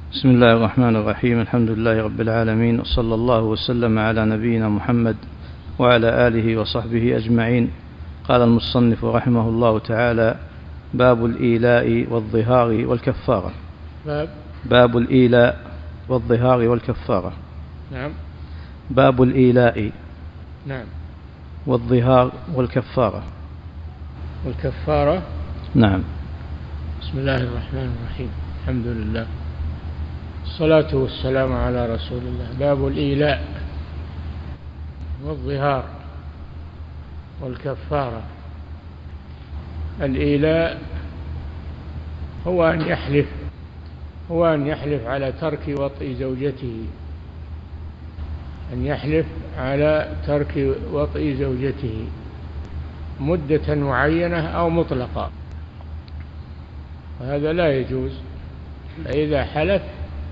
بسم الله الرحمن الرحيم. الحمد لله رب العالمين، وصلى الله وسلم على نبينا محمد وعلى آله وصحبه أجمعين. قال المصنف رحمه الله تعالى: باب الإيلاء والظهار والكفارة. باب الإيلاء والظهار والكفارة. نعم. باب الإيلاء. نعم. والظهار والكفارة. والكفارة. نعم. بسم الله الرحمن الرحيم. الحمد لله، الصلاة والسلام على رسول الله. باب الإيلاء والظهار والكفارة. الإيلاء هو أن يحلف على ترك وطئ زوجته، أن يحلف على ترك وطئ زوجته مدة معينة أو مطلقة، وهذا لا يجوز. فإذا حلف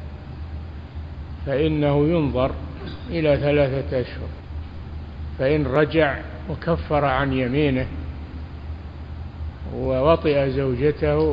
فإنه ينظر إلى 3 أشهر، فإن رجع وكفر عن يمينه ووطئ زوجته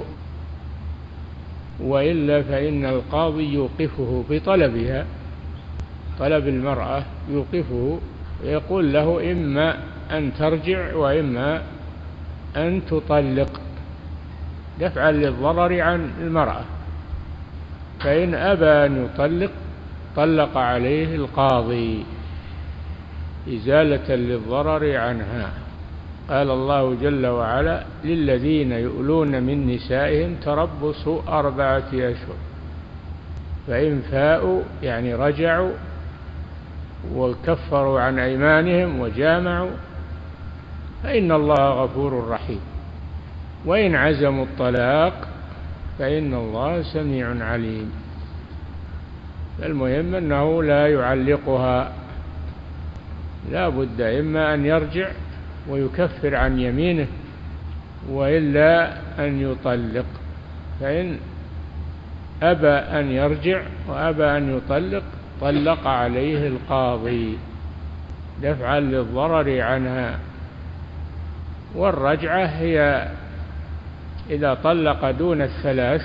وإلا فإن القاضي يوقفه بطلبها، طلب المرأة يوقفه ويقول له: إما أن ترجع وإما أن تطلق، دفعا للضرر عن المرأة. فإن أبى أن يطلق طلق عليه القاضي إزالة للضرر عنها. قال الله جل وعلا: للذين يؤلون من نسائهم تربص 4 أشهر، فإن فاءوا يعني رجعوا وكفروا عن أيمانهم وجامعوا فإن الله غفور رحيم، وإن عزموا الطلاق فإن الله سميع عليم. المهم أنه لا يعلقها، لا بد إما أن يرجع ويكفر عن يمينه وإلا أن يطلق. فإن أبى أن يرجع وأبى أن يطلق طلق عليه القاضي دفعا للضرر عنها. والرجعة هي إذا طلق دون 3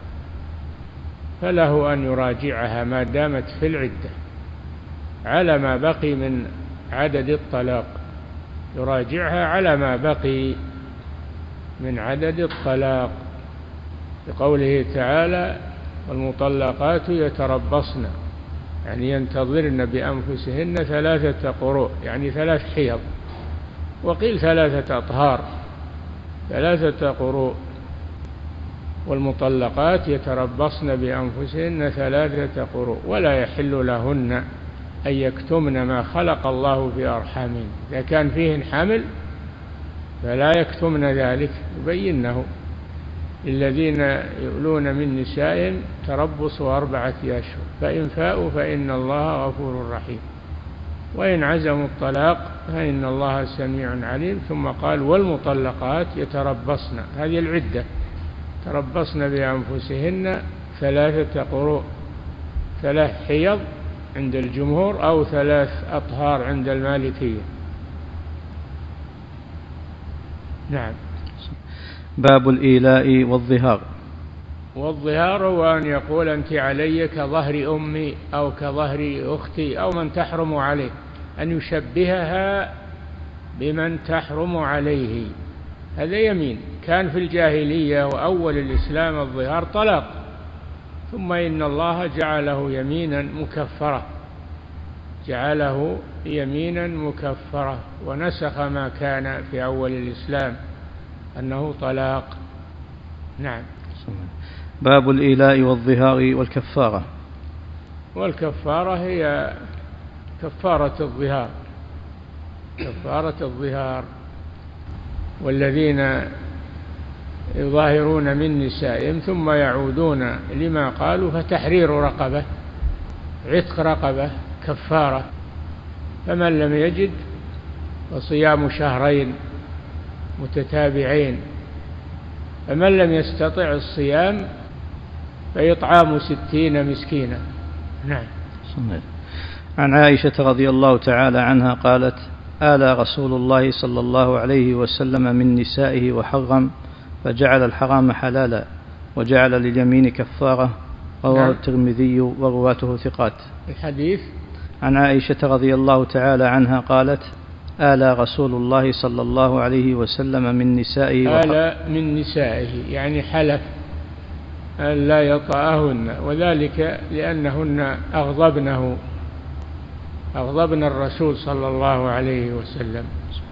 فله أن يراجعها ما دامت في العدة على ما بقي من عدد الطلاق، يراجعها على ما بقي من عدد الطلاق، لقوله تعالى: والمطلقات يتربصن، يعني ينتظرن بأنفسهن 3 قروء، يعني 3 حيض، وقيل 3 أطهار، 3 قروء. والمطلقات يتربصن بأنفسهن 3 قروء، ولا يحل لهن أن يكتمن ما خلق الله في أرحامهن، إذا كان فيهن حمل فلا يكتمن ذلك، يبينه. الذين يؤلون من نسائهم تربص 4 أشهر، فإن فاءوا فإن الله غفور رحيم، وإن عزموا الطلاق فإن الله سميع عليم. ثم قال: والمطلقات يتربصن، هذه العدة، تربصن بأنفسهن 3 قروء، 3 حيض عند الجمهور أو 3 أطهار عند المالكية. نعم. باب الإيلاء والظهار. والظهار هو أن يقول: أنت علي كظهر أمي أو كظهر أختي أو من تحرم عليه، أن يشبهها بمن تحرم عليه، هذا يمين. كان في الجاهلية وأول الإسلام الظهار طلاق، ثم إن الله جعله يمينا مكفرة، جعله يمينا مكفرة، ونسخ ما كان في أول الإسلام أنه طلاق. نعم. باب الإيلاء والظهار والكفارة. والكفارة هي كفارة الظهار، كفارة الظهار. والذين يظاهرون من نسائهم ثم يعودون لما قالوا فتحرير رقبة، عتق رقبة كفارة. فمن لم يجد فصيام 2 شهرين متتابعين، فمن لم يستطع الصيام فإطعام 60 مسكينا. نعم. عن عائشة رضي الله تعالى عنها قالت: آلى رسول الله صلى الله عليه وسلم من نسائه وحرم، فجعل الحرام حلالا وجعل لليمين كفارة، رواه الترمذي ورواته ثقات. الحديث عن عائشة رضي الله تعالى عنها قالت: آلى رسول الله صلى الله عليه وسلم من نسائه آلى من نسائه يعني حلف أن لا يطأهن، وذلك لأنهن أغضبن الرسول صلى الله عليه وسلم،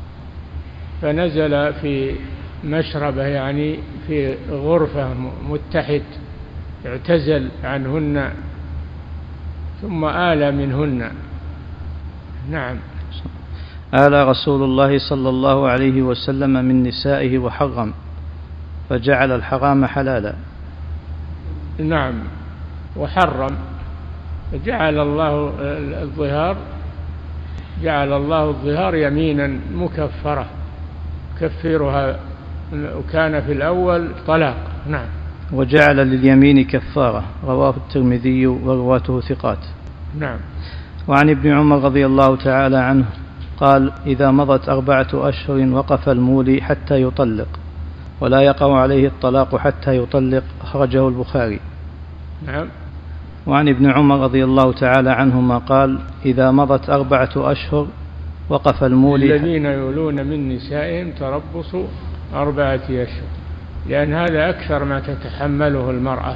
فنزل في مشربه يعني في غرفة متحد، اعتزل عنهن ثم آلى منهن. نعم. آلى رسول الله صلى الله عليه وسلم من نسائه وحرم، فجعل الحرام حلالا. نعم، وحرم، جعل الله الظهار يمينا مكفرة كفرها، وكان في الأول طلاق. نعم. وجعل لليمين كفارة، رواه الترمذي ورواته ثقات. نعم. وعن ابن عمر رضي الله تعالى عنه قال: إذا مضت 4 أشهر وقف المولي حتى يطلق، ولا يقع عليه الطلاق حتى يطلق، أخرجه البخاري. نعم. وعن ابن عمر رضي الله تعالى عنهما قال: إذا مضت 4 أشهر وقف المولي. الذين يولون من نسائهم تربص 4 أشهر، لأن هذا أكثر ما تتحمله المرأة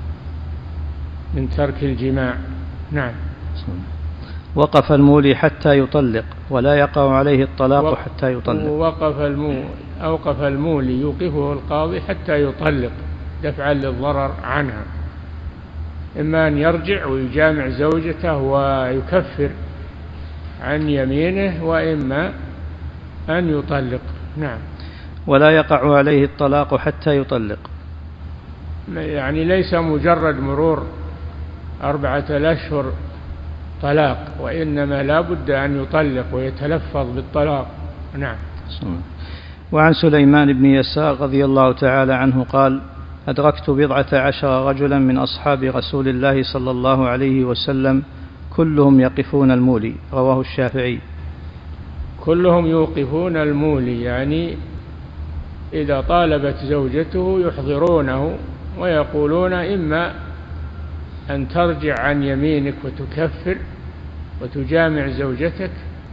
من ترك الجماع. نعم. وقف المولي حتى يطلق، ولا يقع عليه الطلاق حتى يطلق. أوقف المولي يوقفه القاضي حتى يطلق دفعا للضرر عنها، إما أن يرجع ويجامع زوجته ويكفر عن يمينه، وإما أن يطلق. نعم. ولا يقع عليه الطلاق حتى يطلق، يعني ليس مجرد مرور 4 أشهر طلاق، وإنما لا بد أن يطلق ويتلفظ بالطلاق. نعم. وعن سليمان بن يسار رضي الله تعالى عنه قال: أدركت 14 رجلا من أصحاب رسول الله صلى الله عليه وسلم كلهم يقفون المولي، رواه الشافعي. كلهم يوقفون المولي يعني إذا طالبت زوجته يحضرونه ويقولون: إما أن ترجع عن يمينك وتكفر وتجامع زوجتك،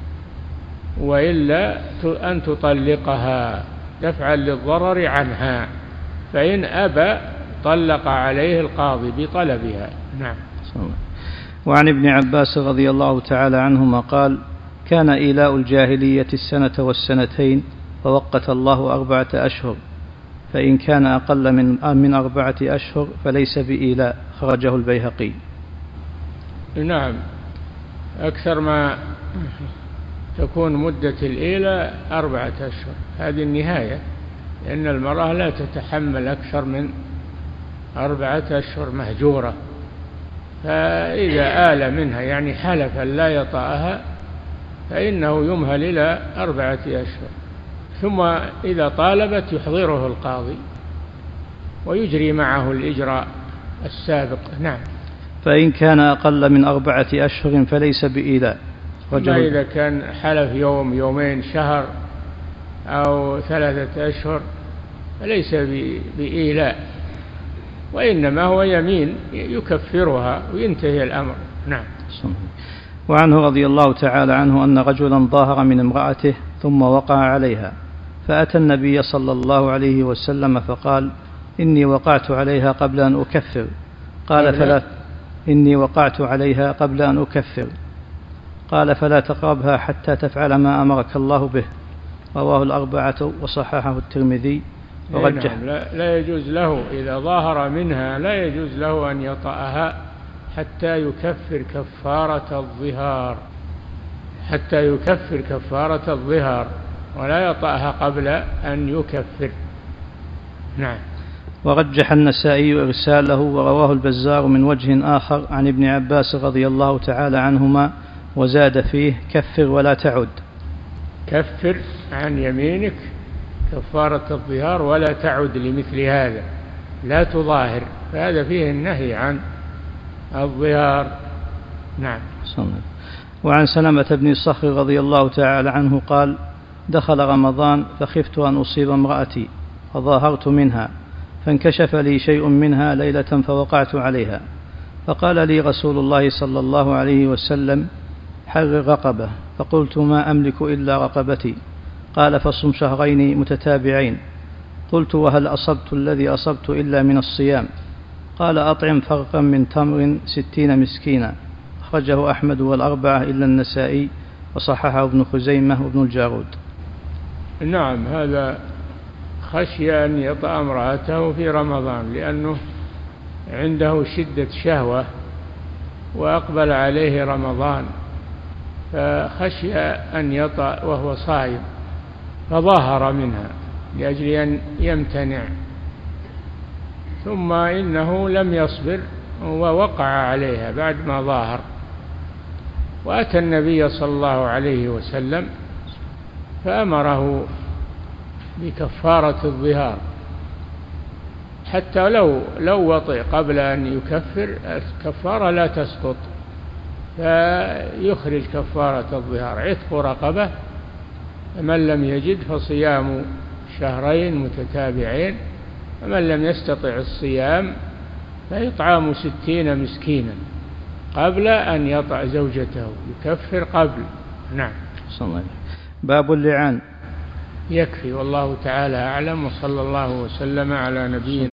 وإلا أن تطلقها دفعا للضرر عنها، فإن أبى طلق عليه القاضي بطلبها. نعم. وعن ابن عباس رضي الله تعالى عنهما قال: كان إيلاء الجاهلية 1 و2 فوقت الله 4 أشهر، فإن كان أقل من 4 أشهر فليس بإيلاء، خرجه البيهقي. نعم. أكثر ما تكون مدة الإيلاء 4 أشهر، هذه النهاية، لأن المرأة لا تتحمل أكثر من 4 أشهر مهجورة، فإذا آل منها يعني حلف لا يطأها فإنه يمهل إلى 4 أشهر، ثم إذا طالبت يحضره القاضي ويجري معه الإجراء السابق. نعم. فإن كان أقل من 4 أشهر فليس بإيلاء. ما إذا كان حلف يوم، يومين، شهر أو 3 أشهر فليس بإيلاء، وإنما هو يمين يكفرها وينتهي الأمر. نعم. وعنه رضي الله تعالى عنه أن رجلا ظاهر من امرأته ثم وقع عليها، فأتى النبي صلى الله عليه وسلم فقال: إني وقعت عليها قبل أن أكفر. قال: إني وقعت عليها قبل أن أكفر. قال: فلا تقربها حتى تفعل ما أمرك الله به، رواه الأربعة وصححه الترمذي ورجح. لا يجوز له إذا ظاهر منها، لا يجوز له أن يطأها حتى يكفر كفارة الظهار، ولا يطأها قبل أن يكفر. نعم. ورجح النسائي إرساله، ورواه البزار من وجه آخر عن ابن عباس رضي الله تعالى عنهما، وزاد فيه: كفر ولا تعد. كفر عن يمينك كفارة الظهار ولا تعد لمثل هذا، لا تظاهر، فهذا فيه النهي عن الظهار. نعم. وعن سلمة بن صخر رضي الله تعالى عنه قال: دخل رمضان فخفت أن أصيب امرأتي فظاهرت منها، فانكشف لي شيء منها ليلة فوقعت عليها، فقال لي رسول الله صلى الله عليه وسلم: حرر رقبة. فقلت: ما أملك إلا رقبتي. قال: فصم شهرين متتابعين. قلت: وهل أصبت الذي أصبت إلا من الصيام؟ قال: أطعم فرقا من تمر 60 مسكينا. أخرجه أحمد والأربعة إلا النسائي، وصححه ابن خزيمة وابن الجارود. نعم، هذا خشي أن يطأ امرأته في رمضان لأنه عنده شدة شهوة وأقبل عليه رمضان، فخشي أن يطأ وهو صائم فظاهر منها لأجل أن يمتنع، ثم إنه لم يصبر ووقع عليها بعد ما ظاهر، وأتى النبي صلى الله عليه وسلم فأمره بكفارة الظهار، حتى لو وطئ قبل أن يكفر الكفارة لا تسقط، فيخرج كفارة الظهار عتق رقبة، من لم يجد فصيام شهرين متتابعين، ومن لم يستطع الصيام فيطعام 60 مسكينا قبل أن يطأ زوجته، يكفر قبل. نعم. باب اللعان. يكفي، والله تعالى أعلم، وصلى الله وسلم على نبينا